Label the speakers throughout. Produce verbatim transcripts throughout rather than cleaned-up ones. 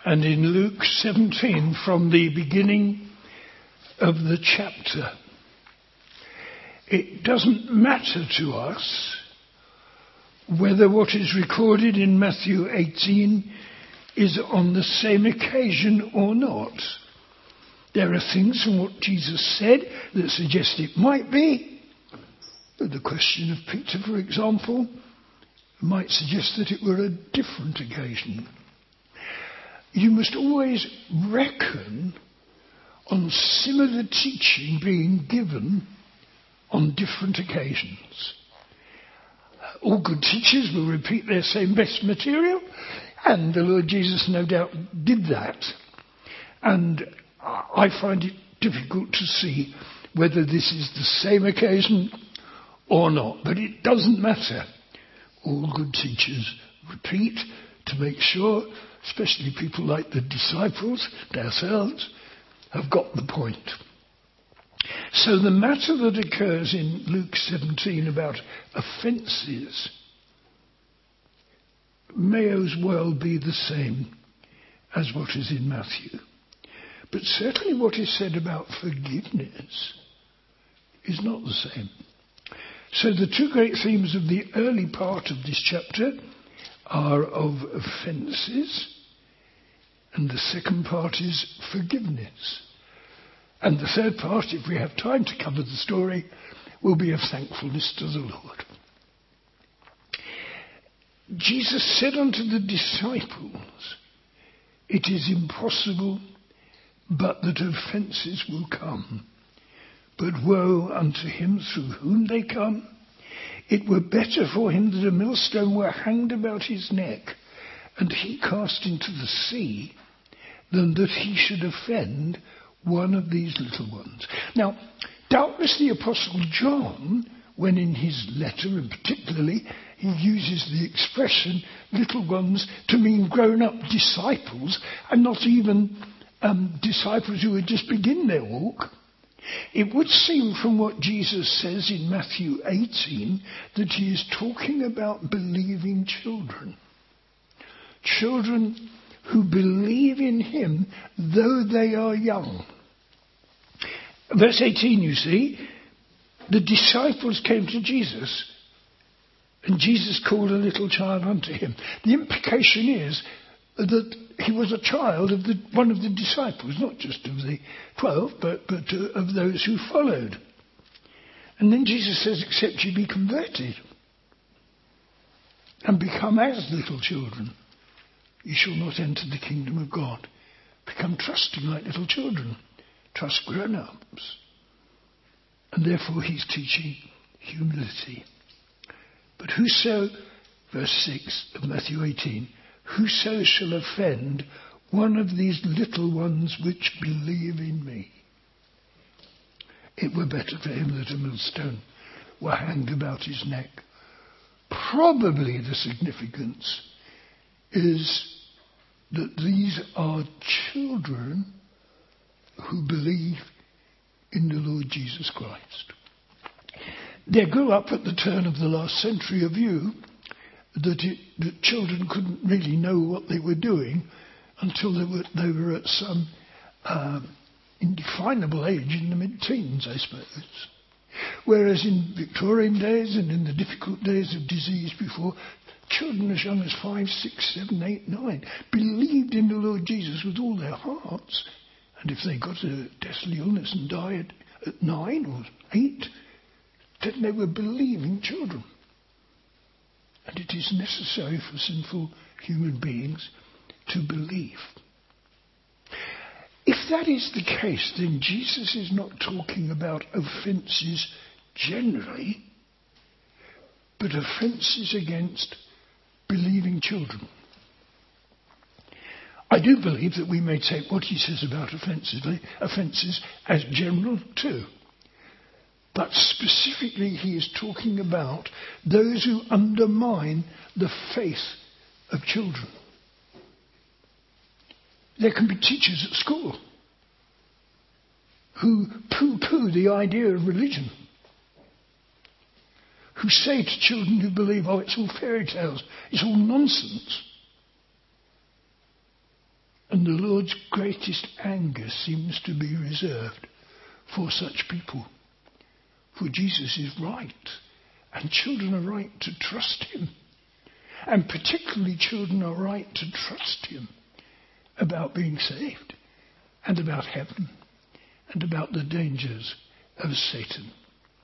Speaker 1: and in Luke seventeen from the beginning of the chapter. It doesn't matter to us whether what is recorded in Matthew eighteen is on the same occasion or not. There are things from what Jesus said that suggest it might be. The question of Peter, for example, might suggest that it were a different occasion. You must always reckon on similar teaching being given on different occasions. All good teachers will repeat their same best material, and the Lord Jesus no doubt did that. And I find it difficult to see whether this is the same occasion or not, but it doesn't matter. All good teachers repeat to make sure, especially people like the disciples and ourselves, have got the point. So the matter that occurs in Luke seventeen about offences may as well be the same as what is in Matthew. But certainly what is said about forgiveness is not the same. So the two great themes of the early part of this chapter are of offences, and the second part is forgiveness. And the third part, if we have time to cover the story, will be of thankfulness to the Lord. Jesus said unto the disciples, "It is impossible but that offences will come. But woe unto him through whom they come. It were better for him that a millstone were hanged about his neck, and he cast into the sea, than that he should offend one of these little ones." Now, doubtless the Apostle John, when in his letter, and particularly, he uses the expression little ones to mean grown-up disciples, and not even um, disciples who had just begun their walk. It would seem from what Jesus says in Matthew eighteen that he is talking about believing children. Children who believe in him though they are young. Verse eighteen, you see, the disciples came to Jesus and Jesus called a little child unto him. The implication is that he was a child of the, one of the disciples, not just of the twelve, but, but uh, of those who followed. And then Jesus says, except ye be converted and become as little children, you shall not enter the kingdom of God. Become trusting like little children. Trust grown-ups. And therefore he's teaching humility. But whoso, verse six of Matthew eighteen, whoso shall offend one of these little ones which believe in me, it were better for him that a millstone were hanged about his neck. Probably the significance is that these are children who believe in the Lord Jesus Christ. There grew up at the turn of the last century a view that, it, that children couldn't really know what they were doing until they were, they were at some um, indefinable age in the mid-teens, I suppose. Whereas in Victorian days and in the difficult days of disease before, children as young as five, six, seven, eight, nine believed in the Lord Jesus with all their hearts. And if they got a deathly illness and died at nine or eight, then they were believing children. And it is necessary for sinful human beings to believe. If that is the case, then Jesus is not talking about offences generally, but offences against believing children. I do believe that we may take what he says about offences, offences as general too. But specifically he is talking about those who undermine the faith of children. There can be teachers at school who poo-poo the idea of religion, who say to children who believe, oh, it's all fairy tales, it's all nonsense. And the Lord's greatest anger seems to be reserved for such people. For Jesus is right, and children are right to trust him. And particularly children are right to trust him about being saved, and about heaven, and about the dangers of Satan.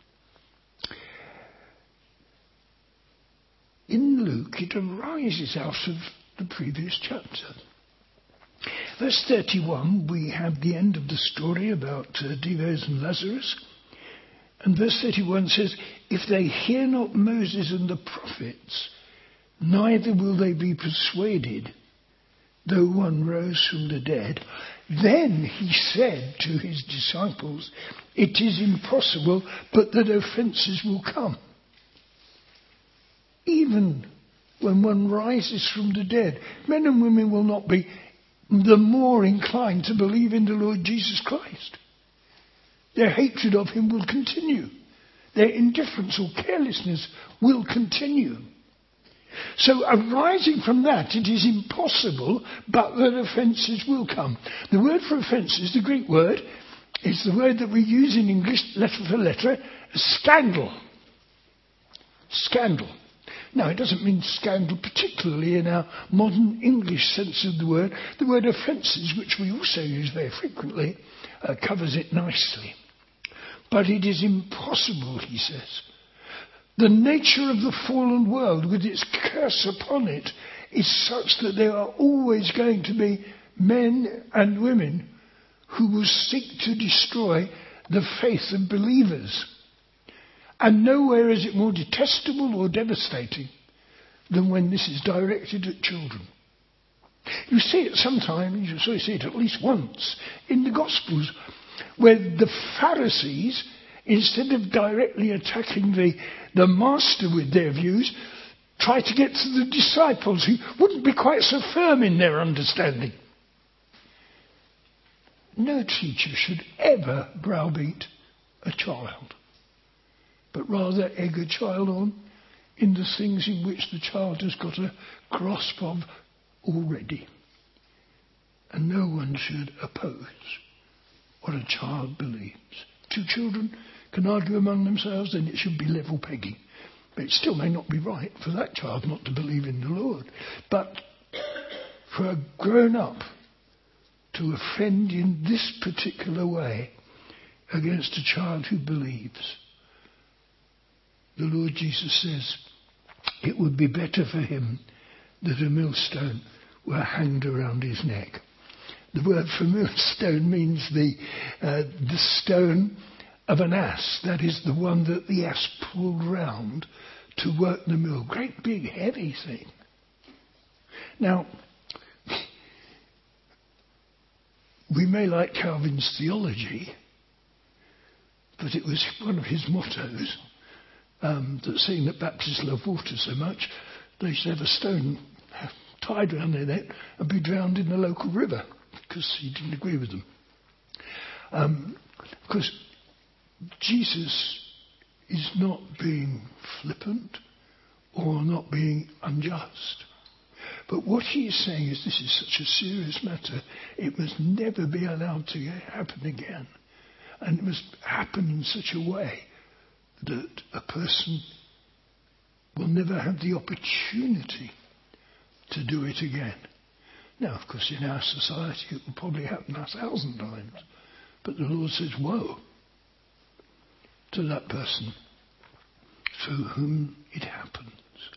Speaker 1: In Luke, it arises out of the previous chapter. Verse thirty-one, we have the end of the story about uh, Dives and Lazarus. And verse thirty-one says, if they hear not Moses and the prophets, neither will they be persuaded, though one rose from the dead. Then he said to his disciples, it is impossible, but that offences will come. Even when one rises from the dead, men and women will not be the more inclined to believe in the Lord Jesus Christ. Their hatred of him will continue. Their indifference or carelessness will continue. So arising from that, it is impossible, but that offences will come. The word for offences, the Greek word, is the word that we use in English, letter for letter, scandal. Scandal. Now, it doesn't mean scandal particularly in our modern English sense of the word. The word offences, which we also use very frequently, uh, covers it nicely. But it is impossible, he says. The nature of the fallen world, with its curse upon it, is such that there are always going to be men and women who will seek to destroy the faith of believers. And nowhere is it more detestable or devastating than when this is directed at children. You see it sometimes, you see it at least once, in the Gospels, where the Pharisees, instead of directly attacking the, the master with their views, try to get to the disciples who wouldn't be quite so firm in their understanding. No teacher should ever browbeat a child, but rather egg a child on in the things in which the child has got a grasp of already. And no one should oppose what a child believes. Two children can argue among themselves, then it should be level pegging. But it still may not be right for that child not to believe in the Lord. But for a grown-up to offend in this particular way against a child who believes, the Lord Jesus says it would be better for him that a millstone were hanged around his neck. The word for millstone means the uh, the stone of an ass. That is the one that the ass pulled round to work the mill. Great big heavy thing. Now, we may like Calvin's theology, but it was one of his mottos um, that seeing that Baptists love water so much, they should have a stone tied round their neck and be drowned in the local river, because he didn't agree with them. Um, because Jesus is not being flippant or not being unjust. But what he is saying is this is such a serious matter, it must never be allowed to happen again. And it must happen in such a way that a person will never have the opportunity to do it again. Now, of course, in our society it will probably happen a thousand times. But the Lord says, woe to that person through whom it happens.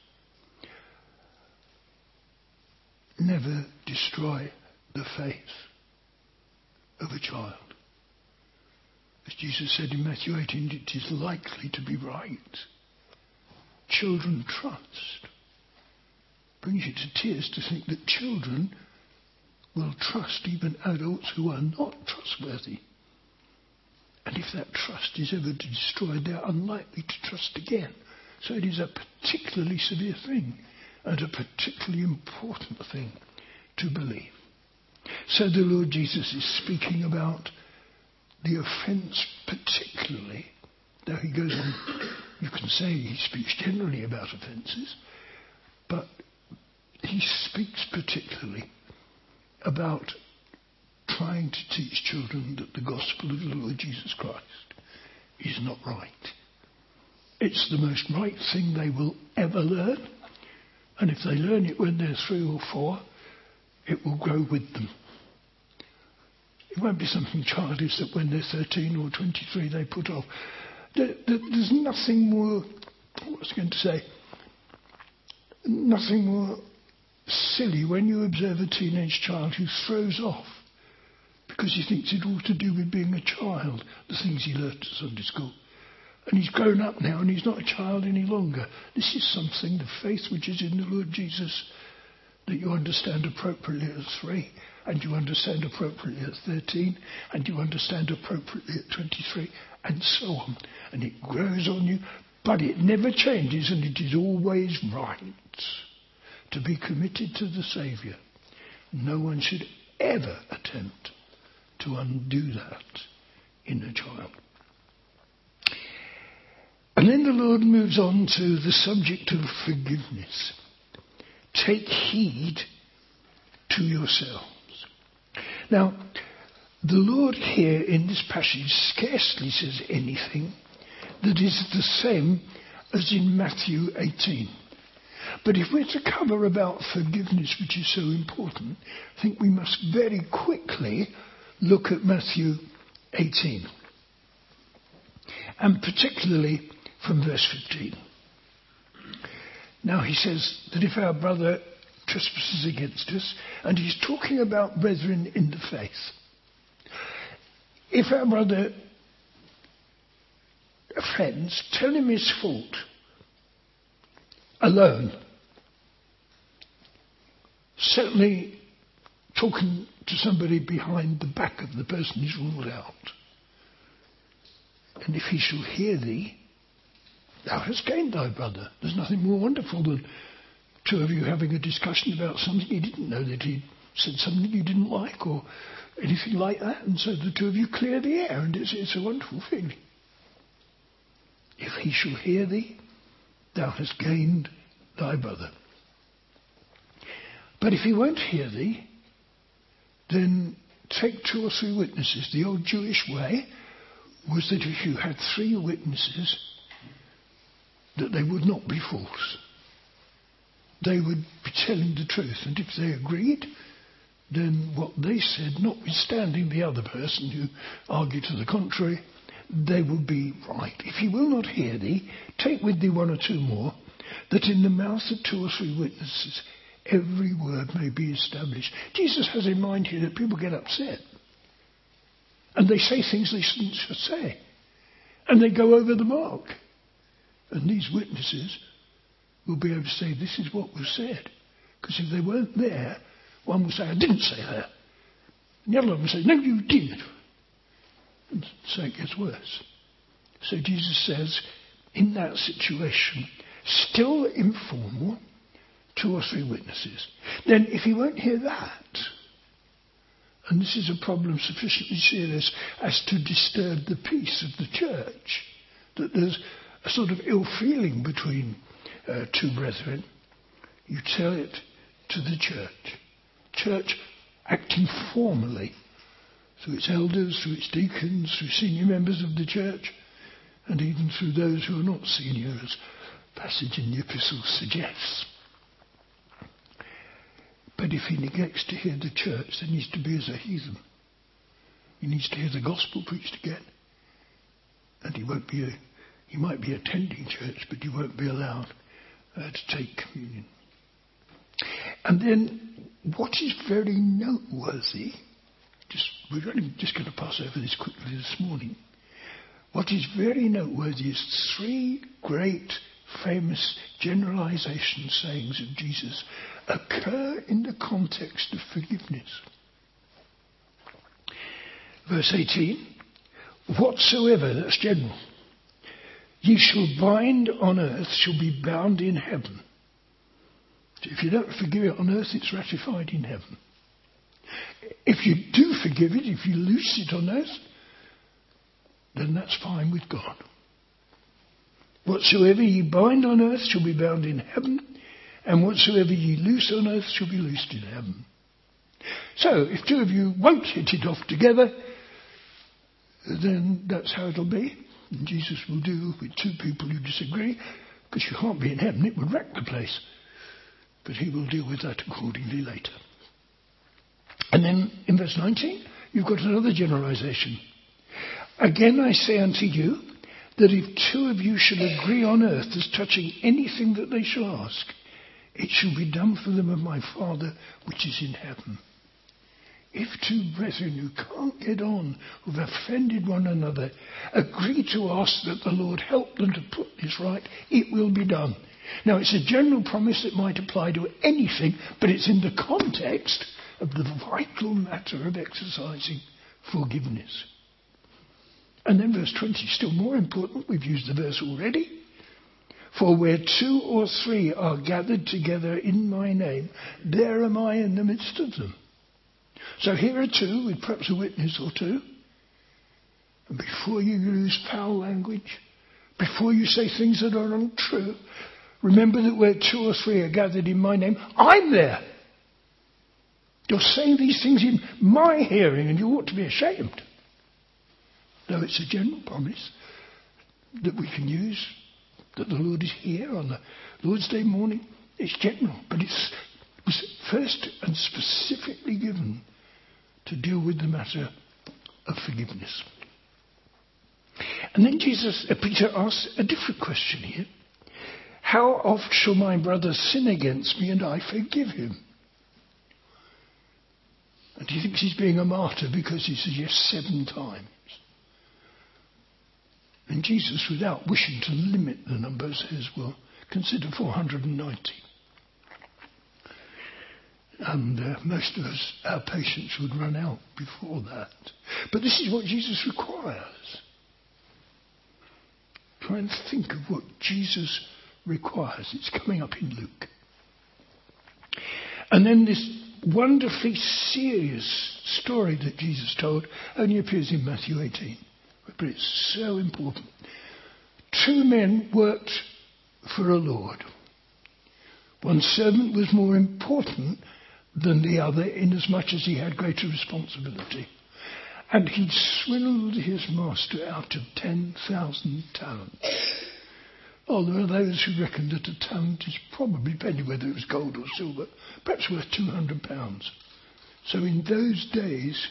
Speaker 1: Never destroy the faith of a child. As Jesus said in Matthew eighteen, it is likely to be right. Children trust. Brings you to tears to think that children will trust even adults who are not trustworthy. And if that trust is ever destroyed, they're unlikely to trust again. So it is a particularly severe thing and a particularly important thing to believe. So the Lord Jesus is speaking about the offence particularly, though he goes on, you can say he speaks generally about offences, but he speaks particularly about trying to teach children that the gospel of the Lord Jesus Christ is not right. It's the most right thing they will ever learn. And if they learn it when they're three or four, it will grow with them. It won't be something childish that when they're thirteen or twenty-three they put off. There, there, there's nothing more, what was I going to say, nothing more silly when you observe a teenage child who throws off because he thinks it all to do with being a child, the things he learnt at Sunday school. And he's grown up now and he's not a child any longer. This is something, the faith which is in the Lord Jesus, that you understand appropriately at three, and you understand appropriately at thirteen, and you understand appropriately at twenty-three, and so on. And it grows on you, but it never changes, and it is always right to be committed to the Saviour. No one should ever attempt to undo that in a child. And then the Lord moves on to the subject of forgiveness. Take heed to yourselves. Now, the Lord here in this passage scarcely says anything that is the same as in Matthew eighteen. But if we're to cover about forgiveness, which is so important, I think we must very quickly look at Matthew eighteen. And particularly from verse fifteen. Now he says that if our brother trespasses against us, and he's talking about brethren in the faith. If our brother offends, tell him his fault alone. Certainly talking to somebody behind the back of the person is ruled out. And if he shall hear thee, thou hast gained thy brother. There's nothing more wonderful than two of you having a discussion about something you didn't know, that he said something you didn't like or anything like that, and so the two of you clear the air, and it's, it's a wonderful feeling. If he shall hear thee, thou hast gained thy brother. But if he won't hear thee, then take two or three witnesses. The old Jewish way was that if you had three witnesses, that they would not be false. They would be telling the truth. And if they agreed, then what they said, notwithstanding the other person who argued to the contrary, they would be right. If he will not hear thee, take with thee one or two more, that in the mouth of two or three witnesses every word may be established. Jesus has in mind here that people get upset. And they say things they shouldn't say. And they go over the mark. And these witnesses will be able to say, this is what was said. Because if they weren't there, one will say, I didn't say that. And the other one will say, no, you did. And so it gets worse. So Jesus says, in that situation, still informal, two or three witnesses. Then if he won't hear that, and this is a problem sufficiently serious as to disturb the peace of the church, that there's a sort of ill feeling between uh, two brethren, you tell it to the church. Church acting formally through its elders, through its deacons, through senior members of the church, and even through those who are not senior, as passage in the epistle suggests. But if he neglects to hear the church, then he's to be as a heathen. He needs to hear the gospel preached again. And he won't be a, he might be attending church, but he won't be allowed uh, to take communion. And then what is very noteworthy, just we're only just going to pass over this quickly this morning. What is very noteworthy is three great famous generalization sayings of Jesus occur in the context of forgiveness. Verse eighteen, whatsoever, that's general, ye shall bind on earth shall be bound in heaven. So if you don't forgive it on earth, it's ratified in heaven. If you do forgive it, if you loose it on earth, then that's fine with God. Whatsoever ye bind on earth shall be bound in heaven, and whatsoever ye loose on earth shall be loosed in heaven. So, if two of you won't hit it off together, then that's how it'll be. And Jesus will deal with two people who disagree, because you can't be in heaven, it would wreck the place. But he will deal with that accordingly later. And then in verse nineteen, you've got another generalization. Again I say unto you, that if two of you shall agree on earth as touching anything that they shall ask, it shall be done for them of my Father which is in heaven. If two brethren who can't get on, who've offended one another, agree to ask that the Lord help them to put this right, it will be done. Now it's a general promise that might apply to anything, but it's in the context of the vital matter of exercising forgiveness. And then verse twenty, still more important, we've used the verse already. For where two or three are gathered together in my name, there am I in the midst of them. So here are two, with perhaps a witness or two. And before you use foul language, before you say things that are untrue, remember that where two or three are gathered in my name, I'm there. You're saying these things in my hearing, and you ought to be ashamed. Though it's a general promise that we can use, that the Lord is here on the Lord's Day morning. It's general, but it's, it was first and specifically given to deal with the matter of forgiveness. And then Jesus, uh, Peter asks a different question here. How oft shall my brother sin against me and I forgive him? And he thinks he's being a martyr because he says yes seven times. And Jesus, without wishing to limit the number, says, well, consider four hundred ninety. And uh, most of us, our patience would run out before that. But this is what Jesus requires. Try and think of what Jesus requires. It's coming up in Luke. And then this wonderfully serious story that Jesus told only appears in Matthew eighteen. But it's so important. Two men worked for a lord. One servant was more important than the other inasmuch as he had greater responsibility. And he'd swindled his master out of ten thousand talents. Oh, there are those who reckon that a talent is probably, depending whether it was gold or silver, perhaps worth two hundred pounds. So in those days,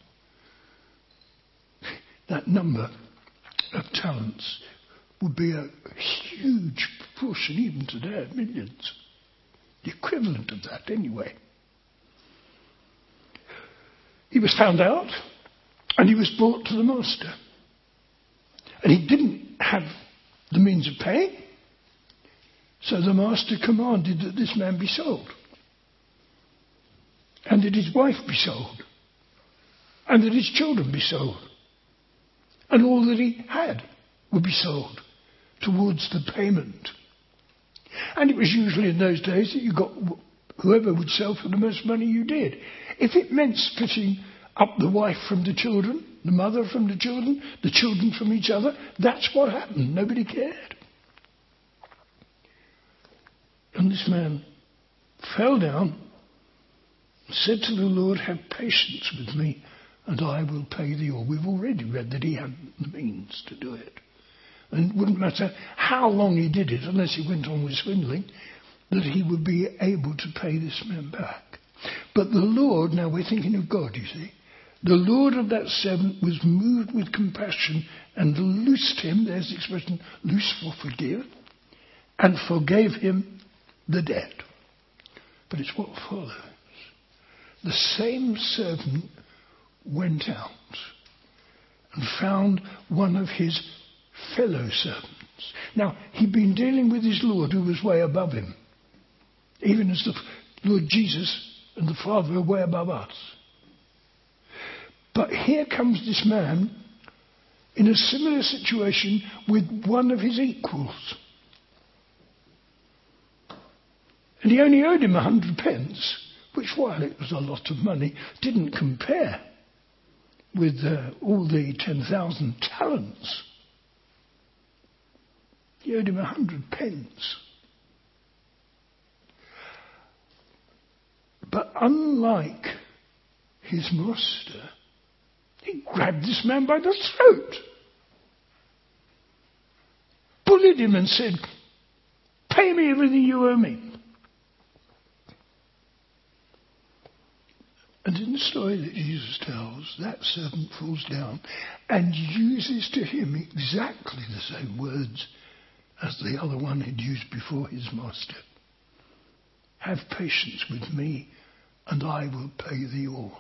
Speaker 1: that number of talents would be a huge proportion, even today, of millions. The equivalent of that, anyway. He was found out, and he was brought to the master. And he didn't have the means of paying, so the master commanded that this man be sold, and that his wife be sold, and that his children be sold. And all that he had would be sold towards the payment. And it was usually in those days that you got whoever would sell for the most money you did. If it meant splitting up the wife from the children, the mother from the children, the children from each other, that's what happened. Nobody cared. And this man fell down and said to the Lord, have patience with me, and I will pay thee all. We've already read that he had the means to do it. And it wouldn't matter how long he did it, unless he went on with swindling, that he would be able to pay this man back. But the Lord, now we're thinking of God, you see, the Lord of that servant was moved with compassion and loosed him, there's the expression, loose for forgive, and forgave him the debt. But it's what follows. The same servant went out and found one of his fellow servants. Now, he'd been dealing with his Lord who was way above him, even as the Lord Jesus and the Father are way above us. But here comes this man in a similar situation with one of his equals. And he only owed him a hundred pence, which, while it was a lot of money, didn't compare with uh, all the ten thousand talents. He owed him a hundred pence. But unlike his master, he grabbed this man by the throat, bullied him and said, "Pay me everything you owe me." And in the story that Jesus tells, that servant falls down and uses to him exactly the same words as the other one had used before his master. "Have patience with me, and I will pay thee all."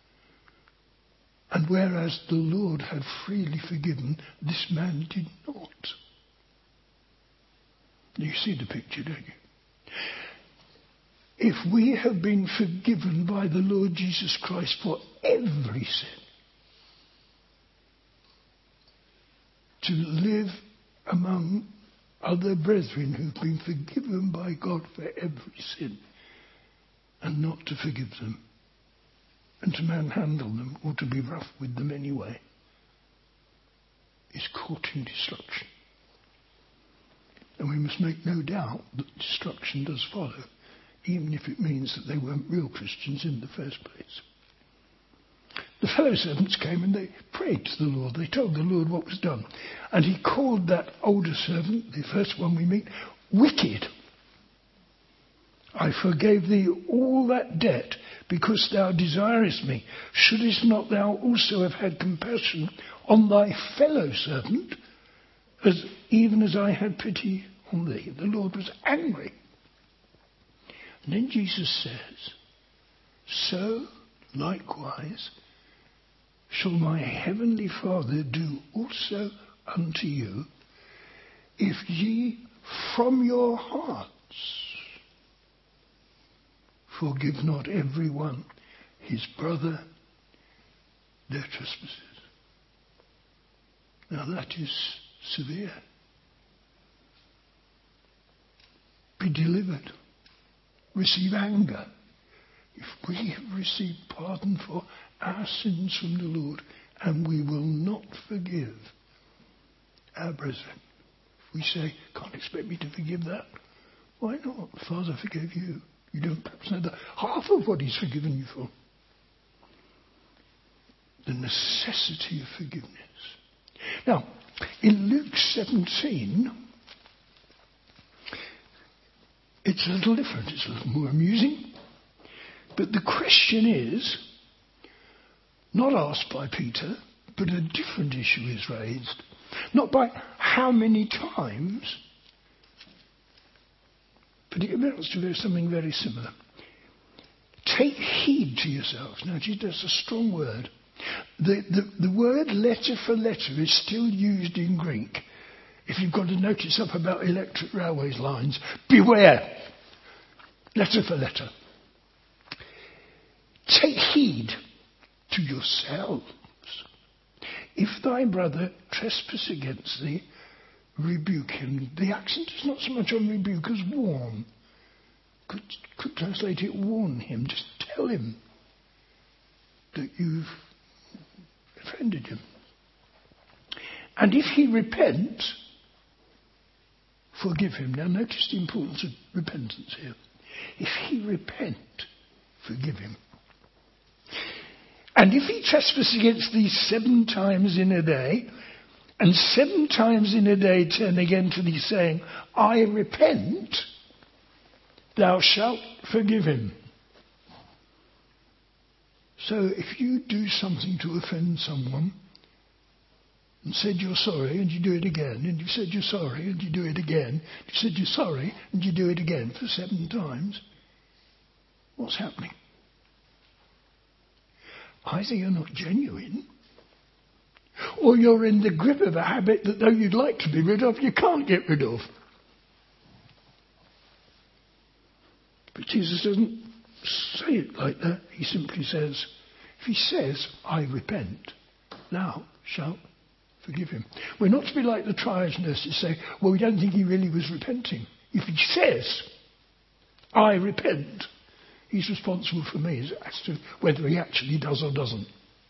Speaker 1: And whereas the Lord had freely forgiven, this man did not. You see the picture, don't you? If we have been forgiven by the Lord Jesus Christ for every sin, to live among other brethren who've been forgiven by God for every sin, and not to forgive them, and to manhandle them, or to be rough with them anyway, is courting destruction. And we must make no doubt that destruction does follow, even if it means that they weren't real Christians in the first place. The fellow servants came and they prayed to the Lord. They told the Lord what was done. And he called that older servant, the first one we meet, wicked. "I forgave thee all that debt because thou desirest me. Shouldest not thou also have had compassion on thy fellow servant, as even as I had pity on thee?" The Lord was angry. And then Jesus says, "So likewise shall my heavenly Father do also unto you, if ye from your hearts forgive not every one his brother their trespasses." Now that is severe. Be delivered. Receive anger. If we have received pardon for our sins from the Lord, and we will not forgive our brethren, if we say, "Can't expect me to forgive that," why not? The Father forgave you. You don't perhaps know the half of what he's forgiven you for. The necessity of forgiveness. Now, in Luke seventeen, it's a little different. It's a little more amusing. But the question is not asked by Peter, but a different issue is raised. Not by how many times, but it amounts to something very similar. Take heed to yourselves. Now, that's a strong word. The, the, the word letter for letter is still used in Greek. If you've got a notice up about electric railways lines, beware. Letter for letter. Take heed to yourselves. If thy brother trespass against thee, rebuke him. The accent is not so much on rebuke as warn. Could, could translate it warn him. Just tell him that you've offended him. And if he repent, forgive him. Now notice the importance of repentance here. If he repent, forgive him. And if he trespass against thee seven times in a day, and seven times in a day turn again to thee saying, I repent, thou shalt forgive him. So if you do something to offend someone, and said you're sorry, and you do it again, and you said you're sorry, and you do it again, you said you're sorry, and you do it again for seven times, what's happening? Either you're not genuine, or you're in the grip of a habit that though you'd like to be rid of, you can't get rid of. But Jesus doesn't say it like that. He simply says, if he says, I repent, thou shalt forgive him. We're not to be like the triage nurses say, well, we don't think he really was repenting. If he says, I repent, he's responsible for me as to whether he actually does or doesn't.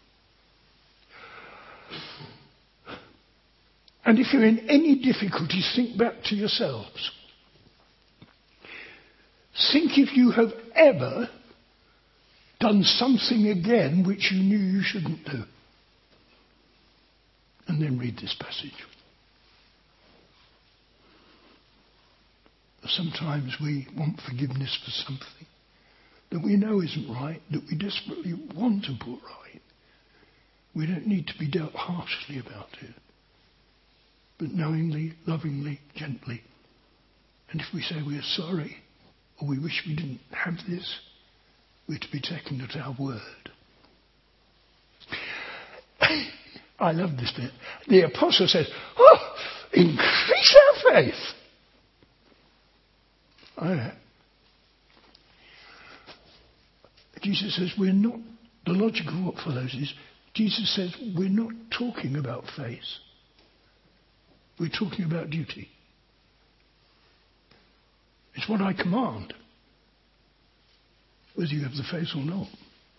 Speaker 1: And if you're in any difficulties, think back to yourselves. Think if you have ever done something again which you knew you shouldn't do. And then read this passage. Sometimes we want forgiveness for something that we know isn't right, that we desperately want to put right. We don't need to be dealt harshly about it, but knowingly, lovingly, gently. And if we say we're sorry, or we wish we didn't have this, we're to be taken at our word. I love this bit. The apostle says, oh, increase our faith. I, Jesus says we're not, the logic of what follows is, Jesus says we're not talking about faith. We're talking about duty. It's what I command, whether you have the faith or not.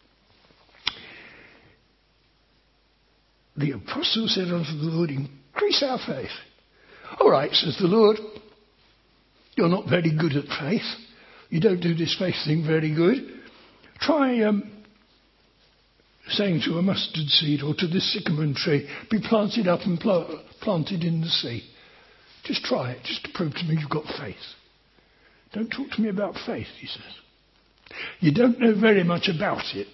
Speaker 1: The apostle said unto the Lord, increase our faith. All right, says the Lord, you're not very good at faith. You don't do this faith thing very good. Try um, saying to a mustard seed or to this sycamore tree, be planted up and pl- planted in the sea. Just try it, just to prove to me you've got faith. Don't talk to me about faith, he says. You don't know very much about it.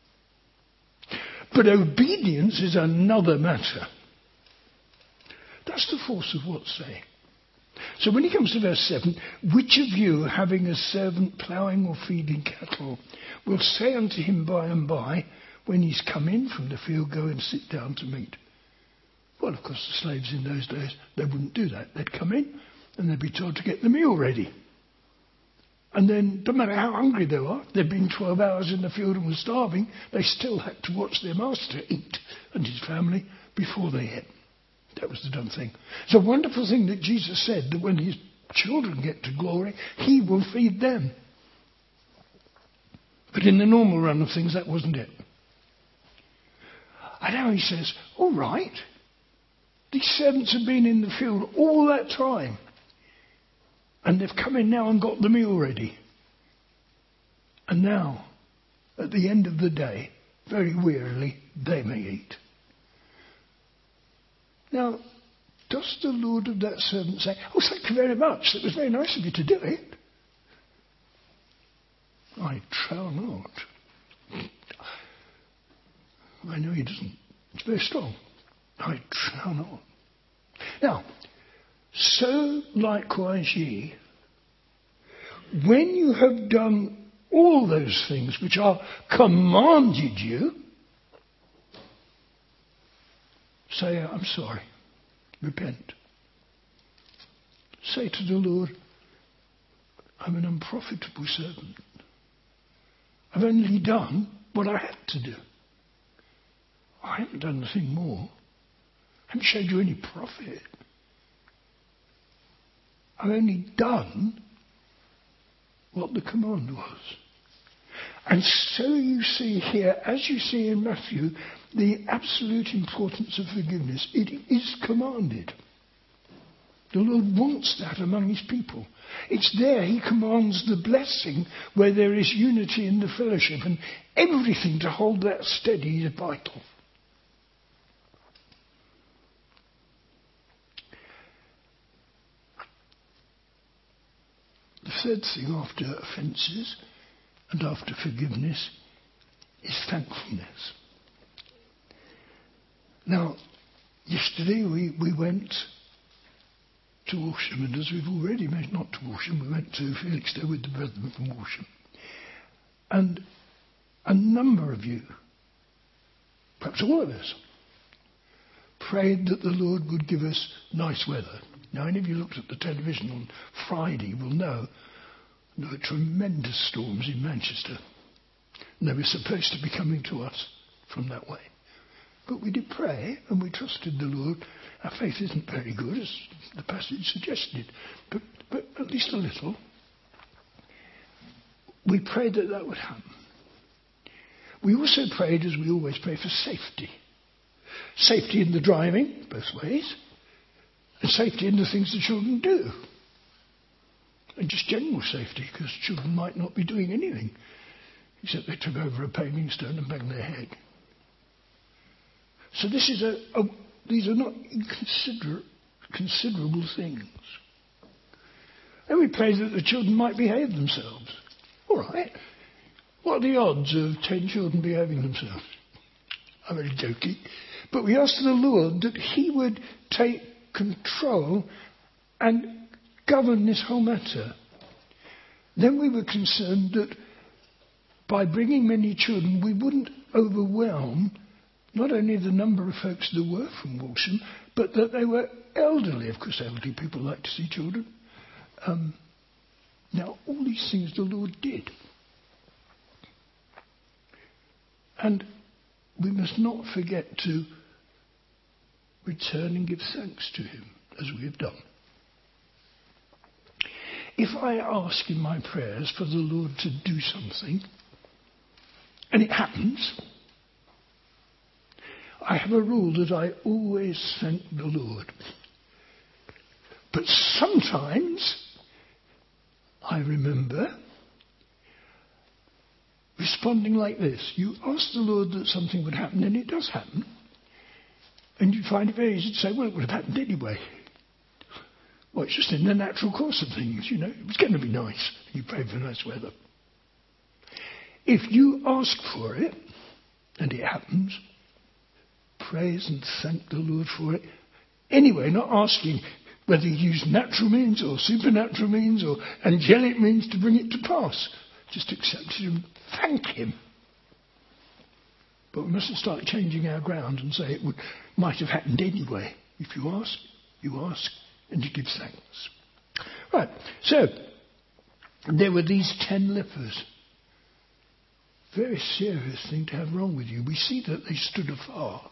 Speaker 1: But obedience is another matter. That's the force of what's saying. So when he comes to verse seven, which of you, having a servant ploughing or feeding cattle, will say unto him by and by, when he's come in from the field, go and sit down to meat? Well, of course, the slaves in those days, they wouldn't do that. They'd come in and they'd be told to get the meal ready. And then, no matter how hungry they were, they'd been twelve hours in the field and were starving, they still had to watch their master eat and his family before they ate. That was the done thing. It's a wonderful thing that Jesus said, that when his children get to glory, he will feed them. But in the normal run of things, that wasn't it. And now he says, all right, these servants have been in the field all that time. And they've come in now and got the meal ready. And now, at the end of the day, very wearily, they may eat. Now, does the Lord of that servant say, oh, thank you very much, it was very nice of you to do it? I trow not. I know he doesn't. It's very strong. I trow not. Now, so likewise ye, when you have done all those things which are commanded you, say, I'm sorry. Repent. Say to the Lord, I'm an unprofitable servant. I've only done what I had to do. I haven't done anything more. I haven't showed you any profit. I've only done what the command was. And so you see here, as you see in Matthew, the absolute importance of forgiveness. It is commanded. The Lord wants that among his people. It's there he commands the blessing where there is unity in the fellowship, and everything to hold that steady is vital. The third thing after offences and after forgiveness is thankfulness. Now, yesterday we, we went to Walsham, and as we've already mentioned, not to Walsham, we went to Felixstowe with the brethren from Walsham. And a number of you, perhaps all of us, prayed that the Lord would give us nice weather. Now, any of you looked at the television on Friday will know there were tremendous storms in Manchester. And they were supposed to be coming to us from that way. But we did pray and we trusted the Lord. Our faith isn't very good, as the passage suggested, but, but at least a little. We prayed that that would happen. We also prayed, as we always pray, for safety. Safety in the driving, both ways, and safety in the things the children do. And just general safety, because children might not be doing anything except they took over a paving stone and banged their head. So this is a, a these are not inconsiderate, considerable things. And we pray that the children might behave themselves. All right. What are the odds of ten children behaving themselves? I'm very joking. But we ask the Lord that he would take control and govern this whole matter. Then we were concerned that by bringing many children, we wouldn't overwhelm not only the number of folks that were from Walsham, but that they were elderly. Of course, elderly people like to see children. Um, now, all these things the Lord did. And we must not forget to return and give thanks to him, as we have done. If I ask in my prayers for the Lord to do something, and it happens, I have a rule that I always thank the Lord. But sometimes I remember responding like this. You ask the Lord that something would happen, and it does happen. And you find it very easy to say, well, it would have happened anyway. Well, it's just in the natural course of things, you know. It was going to be nice. You pray for nice weather. If you ask for it, and it happens, praise and thank the Lord for it. Anyway, not asking whether you use natural means or supernatural means or angelic means to bring it to pass. Just accept it and thank him. But we mustn't start changing our ground and say it would, might have happened anyway. If you ask, you ask, and you give thanks. Right, so there were these ten lepers. Very serious thing to have wrong with you. We see that they stood afar.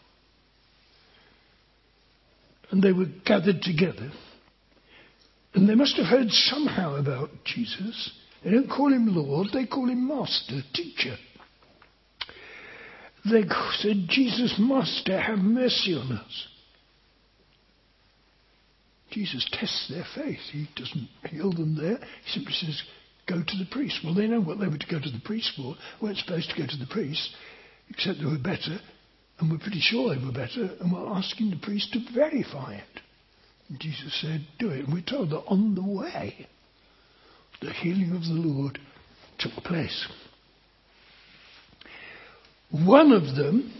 Speaker 1: And they were gathered together. And they must have heard somehow about Jesus. They don't call him Lord, they call him Master, Teacher. They said, Jesus, Master, have mercy on us. Jesus tests their faith. He doesn't heal them there. He simply says, go to the priest. Well, they know what they were to go to the priest for. They weren't supposed to go to the priest, except they were better, and we're pretty sure they were better, and we're asking the priest to verify it. And Jesus said, do it. And we're told that on the way, the healing of the Lord took place. One of them,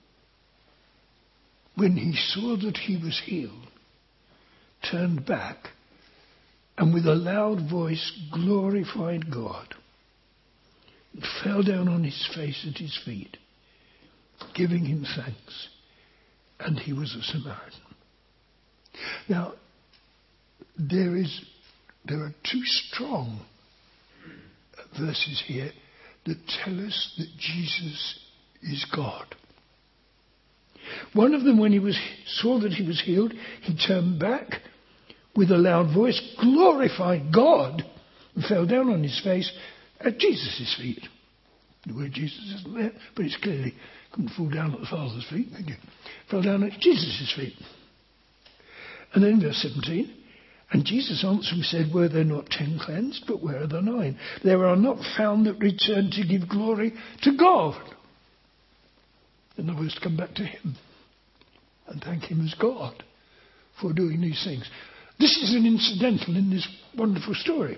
Speaker 1: when he saw that he was healed, turned back and with a loud voice glorified God and fell down on his face at his feet, giving him thanks. And he was a Samaritan. Now, there is, there are two strong verses here that tell us that Jesus is God. One of them, when he was saw that he was healed, he turned back with a loud voice, glorified God, and fell down on his face at Jesus' feet. The word Jesus isn't there, but it's clearly couldn't fall down at the Father's feet, could you? Fell down at Jesus' feet. And then verse seventeen, and Jesus answered and said, were there not ten cleansed, but where are the nine? There are not found that return to give glory to God. In other words, to come back to him and thank him as God for doing these things. This is an incidental in this wonderful story.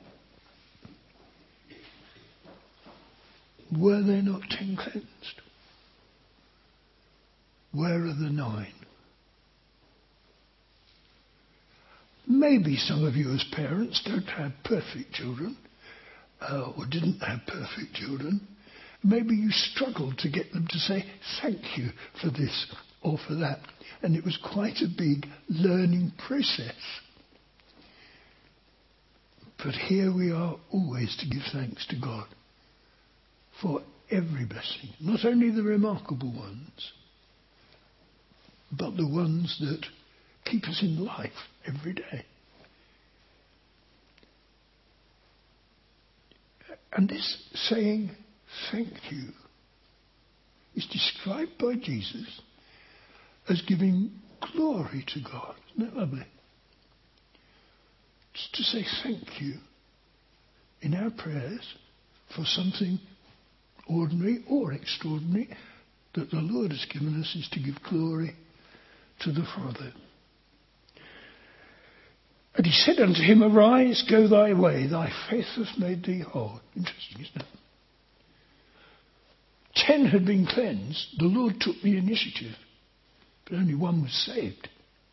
Speaker 1: Were there not ten cleansed? Where are the nine? Maybe some of you as parents don't have perfect children, uh, or didn't have perfect children. Maybe you struggled to get them to say thank you for this or for that. And it was quite a big learning process. But here we are always to give thanks to God for every blessing. Not only the remarkable ones, but the ones that keep us in life every day. And this saying, thank you, is described by Jesus as giving glory to God. Isn't that lovely? Just to say thank you in our prayers for something ordinary or extraordinary, that the Lord has given us is to give glory to the Father. And he said unto him, Arise, go thy way, thy faith hath made thee whole. Interesting, isn't it? Ten had been cleansed. The Lord took the initiative, but only one was saved.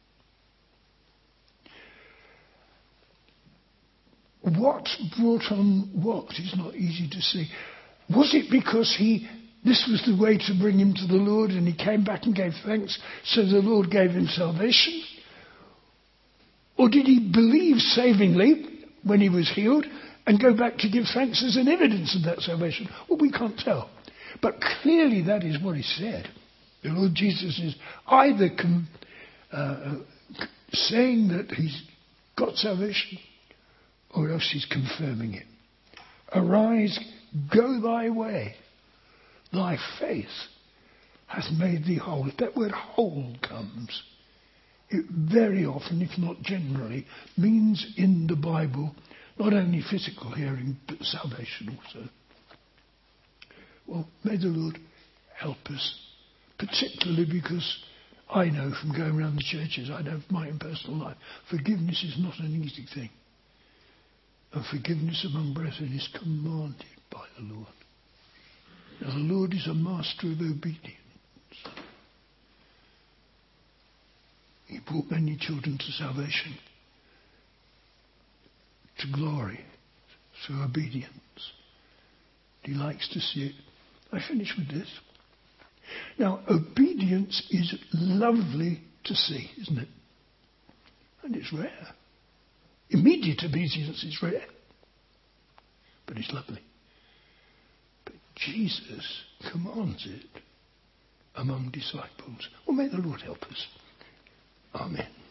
Speaker 1: What brought on what is not easy to see. Was it because he, this was the way to bring him to the Lord and he came back and gave thanks, so the Lord gave him salvation? Or did he believe savingly when he was healed and go back to give thanks as an evidence of that salvation? Well, we can't tell. But clearly that is what he said. The Lord Jesus is either com- uh, saying that he's got salvation, or else he's confirming it. Arise, go thy way. Thy faith hath made thee whole. If that word whole comes, it very often, if not generally, means in the Bible not only physical hearing, but salvation also. Well, may the Lord help us, particularly because I know from going around the churches, I know from my own personal life, forgiveness is not an easy thing. And forgiveness among brethren is commanded by the Lord. Now, the Lord is a master of obedience. He brought many children to salvation, to glory, through obedience. He likes to see it. I finish with this. Now, obedience is lovely to see, isn't it? And it's rare. Immediate obedience is rare. But it's lovely. But Jesus commands it among disciples. Well, may the Lord help us. Amen.